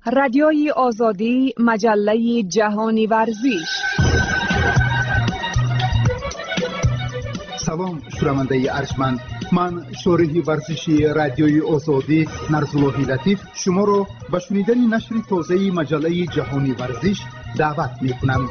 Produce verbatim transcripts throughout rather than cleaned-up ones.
رادیوی آزادی، مجله جهانی ورزش. سلام شنونده ارجمند، من شارح ورزشی رادیوی آزادی نرزاللهی لطیف شما را به شنیدن نشر تازه مجله جهانی ورزش دعوت می‌کنم.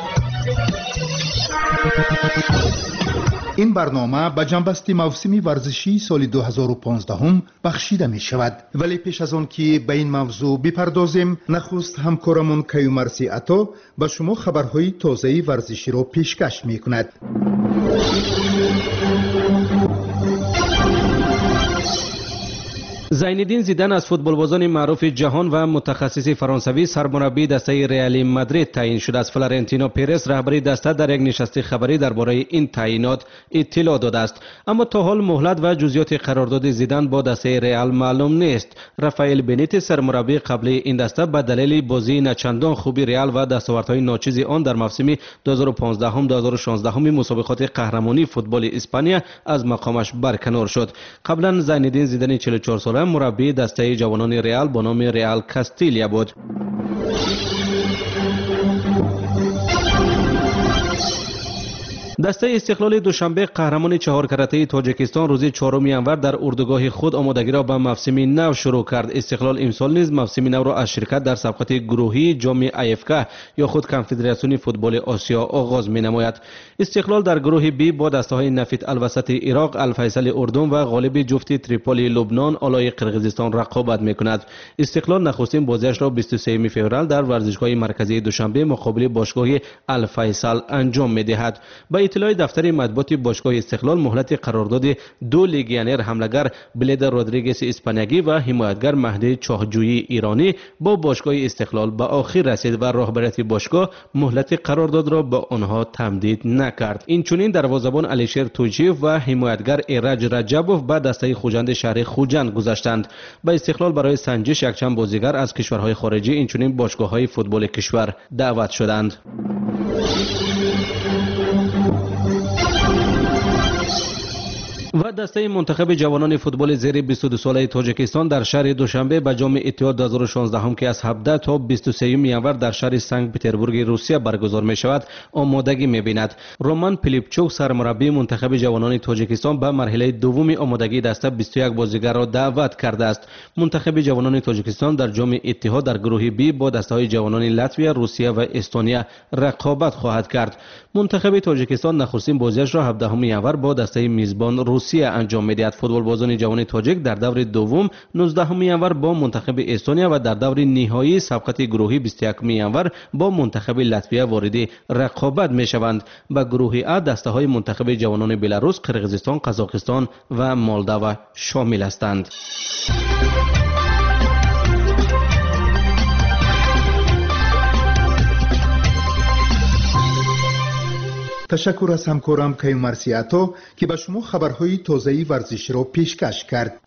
این برنامه به جنبسته موسمی ورزشی سال دو هزار و پانزده هم بخشیده می شود. ولی پیش از آن که به این موضوع بپردازیم، نخست همکارمون کیومرثی عطا به شما خبرهای تازه ورزشی را پیشکش می کند. زینالدین زیدان از فوتبالبازان معروف جهان و متخصص فرانسوی سرمربی دسته رئال مادرید تعیین شده است. فلورنتینو پرز رهبری دسته در یک نشست خبری درباره این تعیینات اطلاع داده است، اما تا حال مهلت و جزئیات قرارداد زیدان با دسته رئال معلوم نیست. رافائل بنیتز سرمربی قبلی این دسته به دلیل بازی نچندان خوبی رئال و دستاوردهای ناچیز آن در موسم دو هزار و پانزده دو هزار و شانزده هم مسابقات قهرمانی فوتبال اسپانیا از مقامش برکنار شد. قبلا زینالدین زیدان چهل و چهار ساله مربی دسته جوانان رئال با نام رئال کاستیلیا بود. دسته استقلال دوشنبه قهرمان چهار کرته تاجیکستان روز چهارم ژانویه در اردوگاه خود آمادگی را به موسم نو شروع کرد. استقلال امسال نیز موسم نو را از شرکت در سبقت گروهی جام ای اف کی یا خود کنفدراسیون فوتبال آسیا آغاز می نماید. استقلال در گروه بی با دسته های نفت الوسط عراق، الفیصل اردن و غالب جفت تریپولی لبنان آلای قرقیزستان رقابت می کند. استقلال نخستین بازیش را بیست و سوم فوریه در ورزشگاه مرکزی دوشنبه مقابل باشگاه الفیصل انجام می دهد. با اطلاع دفتر مطبوعات باشگاه استقلال، مهلت قرارداد دو لیگیونر حمله‌گر بلید رودریگز اسپانیایی و حمایتگر مهدی چاهجویی ایرانی با باشگاه استقلال به آخر رسید و رهبریت باشگاه مهلت قرارداد را به آنها تمدید نکرد. این چنین دروازه‌بان علیشیر توجیف و حمایتگر ایرج رجبوف به دسته خوجند شهر خوجند گذاشتند. به استقلال برای سنجش یکچند بازیگر از کشورهای خارجی این چنین باشگاه‌های فوتبال کشور دعوت شدند. و دسته منتخب جوانان فوتبال زیر بیست و دو ساله تاجیکستان در شهر دوشنبه به جام اتحاد دو هزار و شانزده هم که از هفده تا بیست و سوم ژانویه در شهر سنت پترزبورگ روسیه برگزار می شود آمادگی می بیند. رومان پیلیپچوک سرمربی منتخب جوانان تاجیکستان به مرحله دوم آمادگی دسته بیست و یک بازیگر را دعوت کرده است. منتخب جوانان تاجیکستان در جام اتحاد در گروه بی با دسته های جوانان لاتویا، روسیه و استونیا رقابت خواهد کرد. منتخب تاجیکستان نخستین بازیش را هفدهم ژانویه با دسته میزبان روسیه انجام می‌دهد. فوتبالبازان جوان تاجیک در دور دوم نوزدهم ژانویه با منتخب استونیا و در دور نهایی سبقت گروهی بیست و یکم ژانویه با منتخب لاتویا وارد رقابت می‌شوند. به گروه ا دسته‌های منتخب جوانان بلاروس، قرقیزستان، قزاقستان و مولداوا شامل هستند. تشکر از همکارم کیومرثی عطا که به شما خبرهای تازه ورزشی را پیشکش کرد.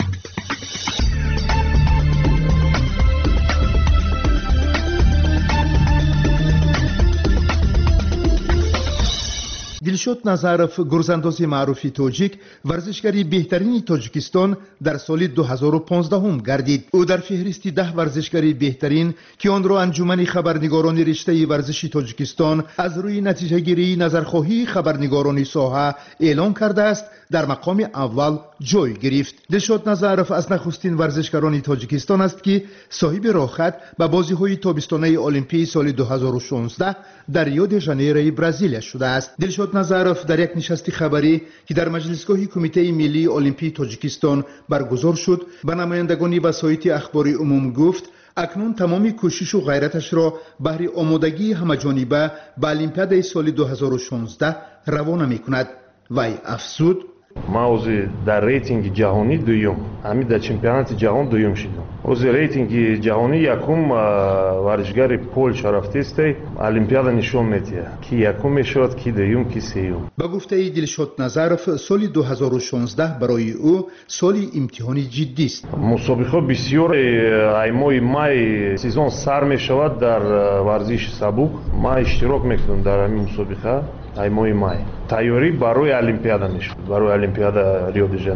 دلشاد نظرف، گرزانداز معروف تاجیک، ورزشگری بهترین تاجیکستان در سال دو هزار و پانزده هم گردید. او در فهرست ده ورزشگری بهترین که آن را انجمن خبرنگاران رشته ورزشی تاجیکستان از روی نتیجه گیری نظرخواهی خبرنگاران ساحه اعلام کرده است در مقام اول جای گرفت. دلشاد نظرف از نخستین ورزشکاران تاجیکستان است که صاحب راهخط به بازی‌های تابستانه المپیک سال دو هزار و شانزده در ریو د ژانیرو برزیل شده است. دلشاد نظرف در یک نشست خبری که در مجلسگاه کمیته ملی المپیک تاجیکستان برگزار شد به نمایندگان وسایط اخباری عموم گفت اکنون تمام کوشش و غیرتش را بهر آمادگی همه‌جانبه به المپیاد سال دو هزار و شانزده روانه می‌کند. وی افزود ما اوزی در ریتینگ جهانی دویم، همین در چمپیونات جهان دویم شدم. اوزی ریتینگ جهانی یکم ورزشگر پولش رفته است، المپیاد نشون میده کی یکم میشود، کی دویم، کی سوم. با گفته دلشاد نظرف سال دو هزار و شانزده برای او سال امتحانی جدی است. مسابقه بسیار ایمای مای سیزن سر میشود در ورزش سبک. ما اشتراک میکنم در این مسابقه ایمای مای. تیاری برای المپیاد میشود، برای المپیاد ریو د ژانیرو.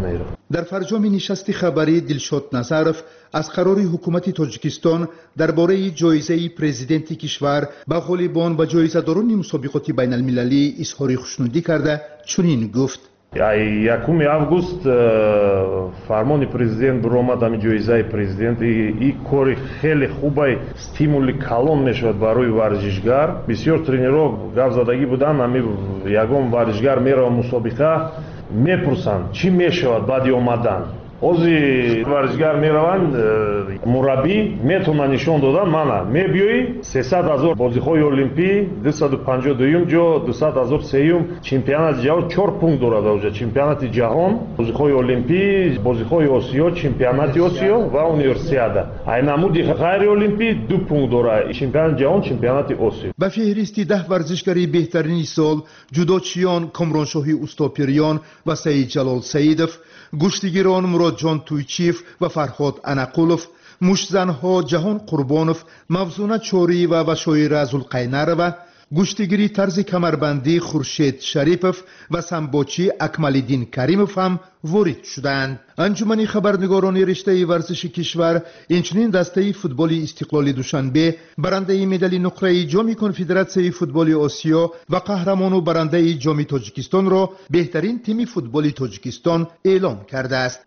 در فرجام نشست خبری دلشاد نظرов از قرار حکومت تاجیکستان درباره جایزه پرزیدنت کشور به غالبان و جایزه‌داران مسابقات بین المللی اظهار خوشنودی کرده چنین گفت: یکم август فرمان президент برآمد ами ҷоизаи президент и кори хеле хубай стимули калон мешавад барои варзишгар. бисёр тренерҳо гап задагӣ буданд ами ягон варзишгар меравад мусобиқа мепурсанд чӣ мешавад баъди омадан. ҳозир варзишгар мераванд мураббӣ метавонад нишон додан мана мебиёӣ сесад ҳазор бозиҳои олимпӣ дусаду панҷоҳ ду ҷо дусад ҳазор сеюм чемпионати ҷаҳон чор пункт дорад уже чемпионати ҷаҳон бозиҳои олимпӣ бозиҳои осиё чемпионати осиё ва универсиада айнамуди ғайри олимпӣ ду пункт дорад чемпионати ҷаҳон чемпионати осиё. ба феҳристи даҳ варзишгари беҳтарини сол ҷудочиён комроншоҳи устопирён ва саид ҷалол саидов, гӯштигирон муродҷон туйчиев ва фарҳод анақулов, мушзанҳо ҷаҳон қурбонов, мавзуна чориева ва шоира зулқайнарова, гӯштигири тарзи камарбандӣ хуршед шарипов ва самбочи акмалиддин каримов ҳам ворид шуданд. анҷумани хабарнигорони риштаи варзиши кишвар инчунин дастаи футболи истиқлоли душанбе барандаи медали нуқраи ҷоми конфедератсияи футболи осиё ва қаҳрамону барандаи ҷоми тоҷикистонро беҳтарин тими футболи тоҷикистон эълон кардааст.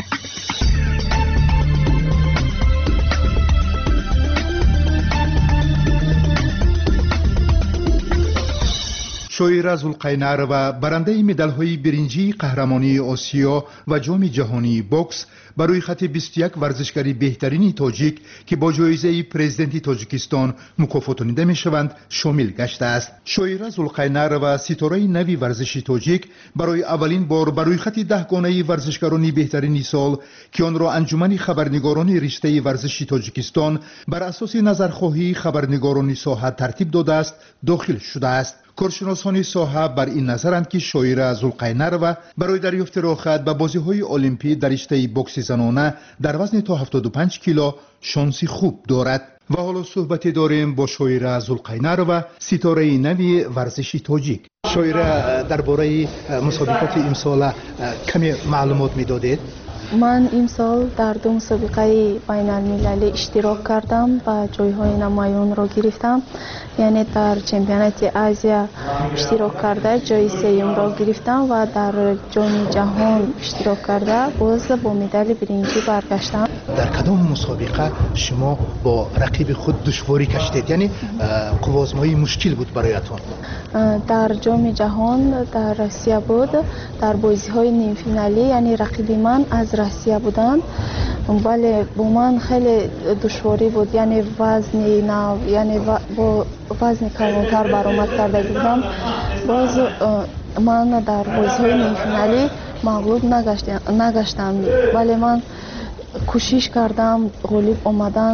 شویرا زولقینارова барандаи медалҳои биринҷии қаҳрамонии осиё ва ҷоми ҷаҳонии бокс ба рӯйхати бисту як варзишгари беҳтарини тоҷик ки бо ҷоизаи президенти тоҷикистон мукофотонида мешаванд шомил гаштааст. шоира зулқайнарова ситораи нави варзиши тоҷик барои аввалин бор ба рӯйхати даҳгонаи варзишгарони беҳтарини сол ки онро анҷумани хабарнигорони риштаи варзиши тоҷикистон бар асоси назархоҳии хабарнигорони соҳа тартиб додааст дохил шудааст. коршиносони соҳа бар ин назаранд ки шоира зулқайнарова барои дарёфти рохат ба бозиҳои олимпӣ дар риштаи бокси занона дар вазни то ҳафтоду панҷ кило шонси хуб дорад. ва ҳоло суҳбате дорем бо шоира зулқайнарова ситораи нави варзиши тоҷик. шоира дар бораи мусобиқоти имсола каме маълумот медодед? ман имсол дар ду мусобиқаи байналмилалӣ иштирок кардам ва ҷойҳои намоёнро гирифтам. яъне дар чемпионати азия иштирок карда ҷойи сеюмро гирифтам ва дар ҷоми ҷаҳон иштирок карда боз бо медали биринҷӣ баргаштам. дар кадом мусобиқа шумо бо рақиби худ душворӣ кашидед, яъне қуввозмои мушкил буд бароятон? дар ҷоми ҷаҳон дар россия буд. дар бозиҳои нимфиналӣ яъне рақиби ман аз россия буданд, вале бо ман хеле душворӣ буд, яъне вазни нав яъне бо вазни калонтар баромад карда будам. боз ман дар бозиҳои нимфиналӣ мағлуб нагаштам, вале ман кӯшиш кардам ғолиб омадан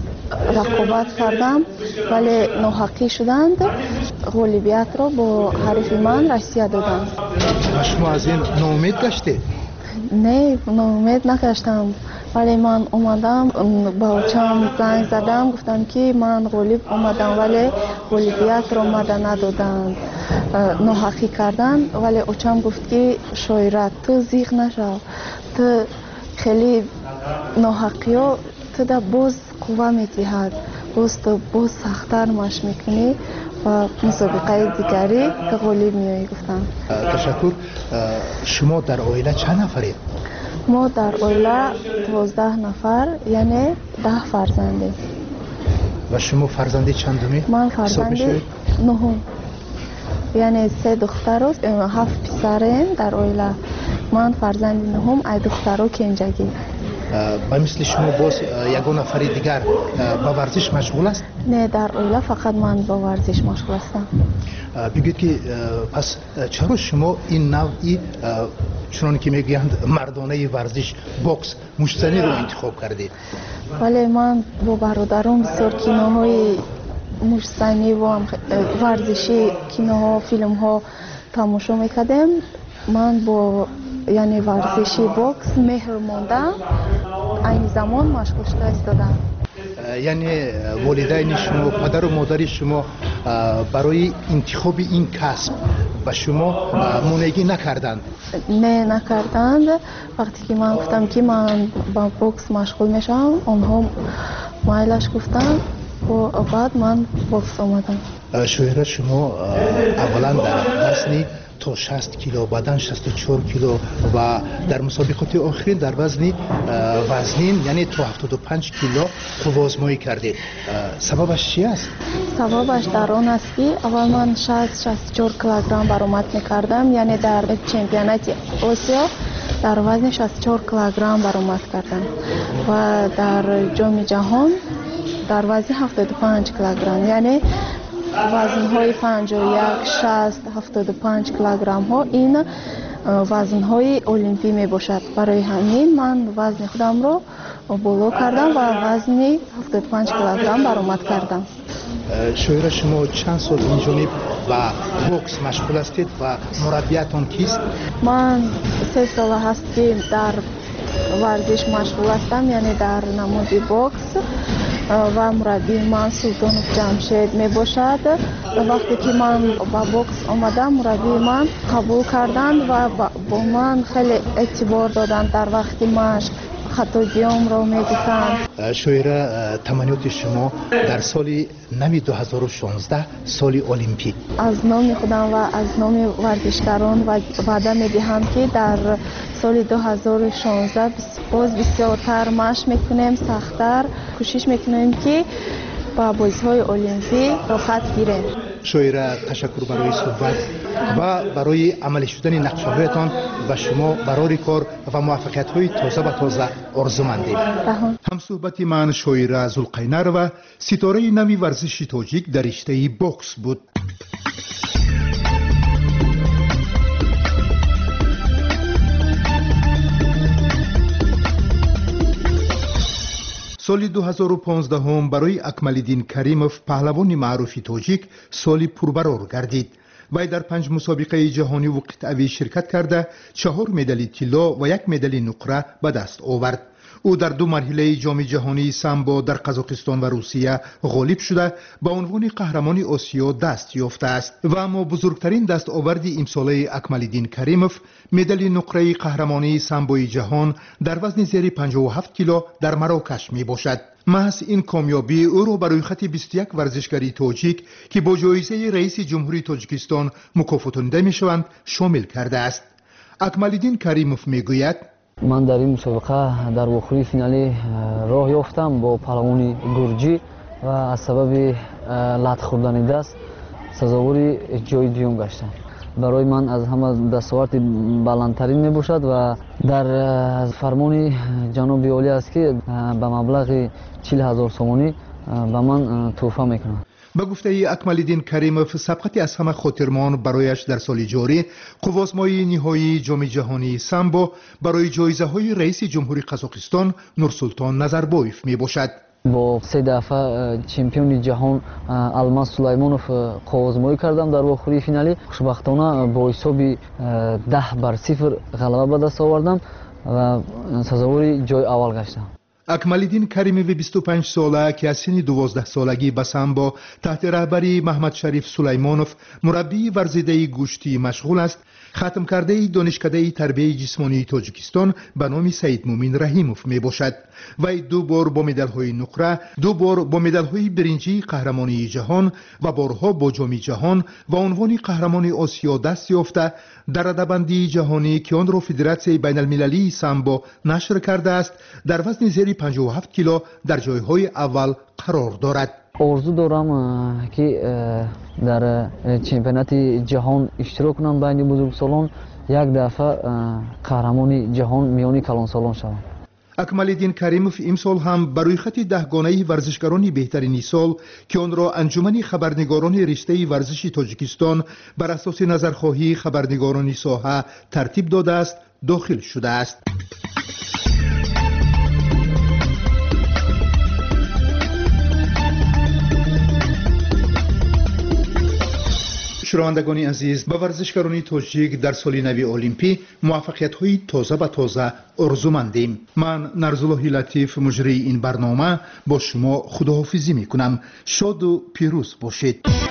рақобат кардам, вале ноҳақӣ шуданд. ғолибиятро бо ҳарифи ман россия доданд. шумо аз ин ноумед гаштед? не, ноумед нагаштам, вале ман омадам ба очам занг задам, гуфтам ки ман ғолиб омадам, вале ғолибиятро мада надоданд, ноҳақӣ карданд. вале очам гуфт ки шоира ту зиқ нашав, ту хеле ноҳақиё туда боз қувва метиҳад, боз ту боз сахттар маш мекунӣ ва мусобиқаи дигари ту ғолиб меоӣ гуфтам. ташаккур. шумо дар оила чанд нафаред? мо дар оила дувоздаҳ нафар, яъне даҳ фарзандем. ва шумо фарзанди чандуме? ман фарзанди нуҳум, яъне се духтару ҳафт писарем дар оила. ман фарзанди нуҳум, ай духтару кенҷагӣ. ба мисли шумо боз ягон нафари дигар ба варзиш машғул аст? не, дар оила фақат ман ба варзиш машғул ҳастам. бигӯед ки пас чаро шумо ин навъи чуноне ки мегӯянд мардонаи варзиш бокс мушзаниро интихоб кардед? вале ман бо бародарум бисёр киноҳои мушзанӣ ва варзиши киноҳо филмҳо тамошо мекардем. ман бо яъне варзиши бокс меҳр мондам, айни замон машғул шуда истодам. яъне волидайни шумо, падару модари шумо барои интихоби ин касб به شما مونگی نکردند؟ نه نکردند. وقتی که من گفتم که من با بوکس مشغول میشم اونها مایلش گفتن و بعد من بوکس آمدم. شوهر شما اولا در وزن تا شصت کیلو بعدن شصت و چهار کیلو و در مسابقات آخرین در وزن وزنین یعنی تا هفتاد و پنج کیلو قوازمایی کردید. سببش چی است؟ سببش در آن است که اول من شصت شصت و چهار کیلوگرم برآمد میکردم، یعنی در چمپیونات آسیا در وزن شصت و چهار کیلوگرم برآمد کردم و در جام جهان در وزن هفتاد و پنج کیلوگرم، یعنی وزن‌های پنجاه و یک، شصت، هفتاد و پنج کیلوگرم ها این وزن‌های المپی می باشد. برای همین من وزن خودم رو بالا کردم و وزن هفتاد و پنج کیلوگرم برآمد کردم. شوهر شما چند سال این جانب و بوکس مشغول هستید و مربیتان کیست؟ من سه سال هست که در ورزش مشغول هستم، یعنی در نماد بوکس و مربی من سلطانوف جمشید می باشد. وقتی که من با بوکس آمدم مربی من قبول کردند و با من خیلی اعتبار دادند در وقتی مشق خطاگیام را می دیدند. شوهر تمنیات شما در سال نو دو هزار و شانزده سال المپیک از نام خودم و از نام ورزشکاران و وعده می دهم که در سال دو هزار و شانزده باز بسیارتر مشق میکنیم، سختتر کوشش میکنیم که با بازی‌های المپیک رخصت گیریم. شوهر تشکر برای صحبت و برای عملی شدن نقشه‌هایتان و شما برای کار و موفقیت‌های تازه و تازه آرزومندیم. هم صحبت من شوهر ذوالقینر و ستاره نوی ورزش تاجیک در رشته بوکس بود. سال دو هزار و پانزده هم برای اکمالدین کریموف پهلوان معروف تاجیک سالی پربرار گردید. وی در پنج مسابقه جهانی و قطعوی شرکت کرده چهار مدال طلا و یک مدال نقره به دست آورد. او در دو مرحله جام جهانی سامبو در قزاقستان و روسیه غالب شده به عنوان قهرمان آسیا دست یافته است و اما بزرگترین دستاورد امساله اکمالدین کریموف مدال نقره قهرمانی سامبوی جهان در وزن زیر پنجاه و هفت کیلو در مراکش می باشد. محض این کامیابی او را برای خط بیست و یک ورزشکاری تاجیک که با جایزه رئیس جمهوری تاجیکستان مکافاتانیده می شوند شامل کرده است. اکمالدین کریموف می گوید من در این مسابقه در آخری فینالی راه یافتم با پهلوان گرجی و از سبب لط خوردن دست سزاوار جای دوم گشتم. برای من از همه دستاورد بلندترین می باشد و در فرمان جناب عالی است که به مبلغ چهل هزار سومانی به من تحفه میکنند. به گفته اکمالدین کریموف سبقت از همه خاطرمان برایش در سال جاری قوازمایی نهایی جام جهانی سامبو برای جایزه های رئیس جمهوری قزاقستان نورسلطان نظربایف می باشد. با سه دفعه چمپیون جهان الماس سلیمانوف قوازمایی کردم در آخری فینالی. خوشبختانه با حساب ده بر صفر غلبه به دست آوردم و سزاوار جای اول گشتم. اکمالدین کریموف بیست و پنج ساله که از سن دوازده سالگی به سامبو تحت رهبری محمد شریف سلیمانوف مربی ورزیده گوشتی مشغول است، ختم کرده دانشکده تربیت جسمانی تاجیکستان به نام سید مومن رحیموف می باشد. وی دو بار با مدال های نقره، دو بار با مدال های برنجی قهرمانی جهان و بارها با جام جهان و عنوان قهرمان آسیا دست یافته در رده‌بندی جهانی که آن را فدراسیون بین المللی سامبو نشر کرده است در وزن زیر پنجاه و هفت کیلو در جایهای اول قرار دارد. آرزو دارم که در چمپیونات جهان اشتراک کنم بین بزرگسالان، یک دفعه قهرمان جهان میان کلانسالان شوم. اکمالدین کریموف امسال هم برای خط دهگانه ورزشکاران بهترین سال که آن را انجمن خبرنگاران رشته ورزش تاجیکستان بر اساس نظرخواهی خبرنگاران ساحه ترتیب داده است داخل شده است. شنوندگان عزیز، به ورزشکاران تاجیک در سال نو المپی موفقیت‌های تازه به تازه آرزومندیم. من نرزالله لطیف مجری این برنامه با شما خداحافظی می‌کنم. شاد و پیروز باشید.